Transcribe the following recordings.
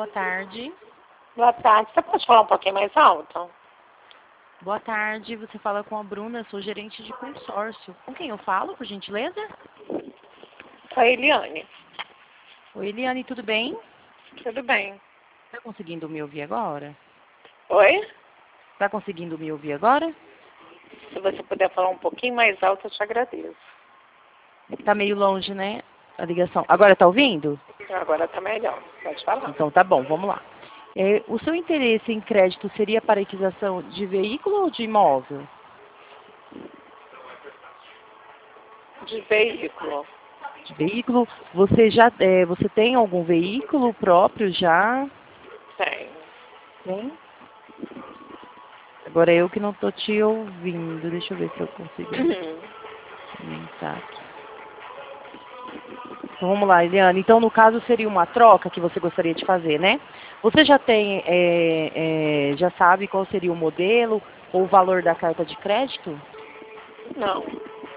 boa tarde. Boa tarde. Você pode falar um pouquinho mais alto? Boa tarde, você fala com a Bruna, sou gerente de consórcio. Com quem eu falo, por gentileza? Com a Eliane. Oi, Eliane, tudo bem? Tudo bem. Tá conseguindo me ouvir agora? Oi? Tá conseguindo me ouvir agora? Se você puder falar um pouquinho mais alto, eu te agradeço. Tá meio longe, né, a ligação. Agora tá ouvindo? Agora tá melhor. Pode falar. Então tá bom, vamos lá. O seu interesse em crédito seria para aquisição de veículo ou de imóvel? De veículo. De veículo. Você tem algum veículo próprio já? Tem. Tem? Agora eu que não tô te ouvindo. Deixa eu ver se eu consigo aumentar aqui. Então, vamos lá, Eliane. Então, no caso, seria uma troca que você gostaria de fazer, né? Você já tem, já sabe qual seria o modelo ou o valor da carta de crédito? Não.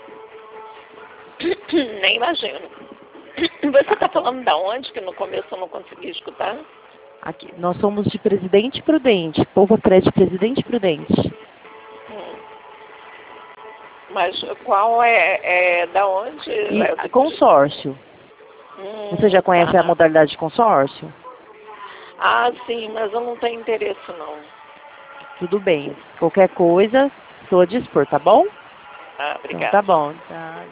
Nem imagino. Você tá falando da onde? Que no começo eu não consegui escutar. Aqui, nós somos de Presidente Prudente, Povo Crédito Presidente Prudente. Mas qual da onde? E consórcio. Você já conhece a modalidade de consórcio? Ah, sim, mas eu não tenho interesse, não. Tudo bem. Qualquer coisa, estou a dispor, tá bom? Ah, obrigada. Então tá bom. Tá.